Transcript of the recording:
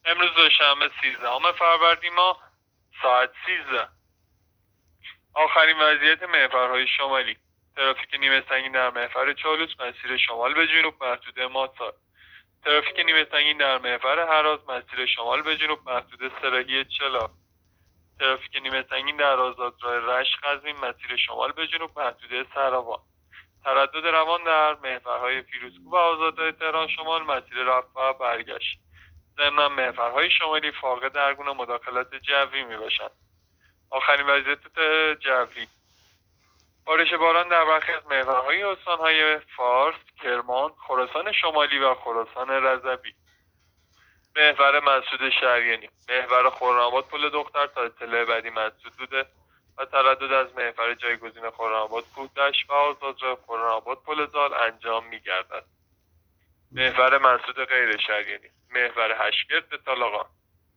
امروز دوشنبه 13 فروردین ماه ساعت 13. آخرین وضعیت محورهای شمالی. ترافیک نیمه سنگین در محور چالوس مسیر شمال به جنوب محدوده ماسار. ترافیک نیمه سنگین در محور هراز مسیر شمال به جنوب محدوده سراحی چلا. ترافیک نیمه سنگین در آزادراه رشت قزوین مسیر شمال به جنوب محدوده سراوان. تردد روان در محورهای پیروزکوه و آزادراه تهران شمال مسیر رفت و برگشت. ضمن محورهای شمالی فاقد هر گونه مداخلات جوی میباشند. آخرین وضعیت جوی. بارش باران در برخی از محورهای استانهای فارس، کرمان، خراسان شمالی و خراسان رضوی. محور مسعود شریانی. محور خرم‌آباد پل دختر تا اطلاع بعدی مسدود بوده و تردد از محور جایگزین خرم‌آباد کوه‌دشت و آزادراه خرم‌آباد پل زال انجام می‌گردد. محور مسعود غیر شریانی. محور هشگرد به طالقان.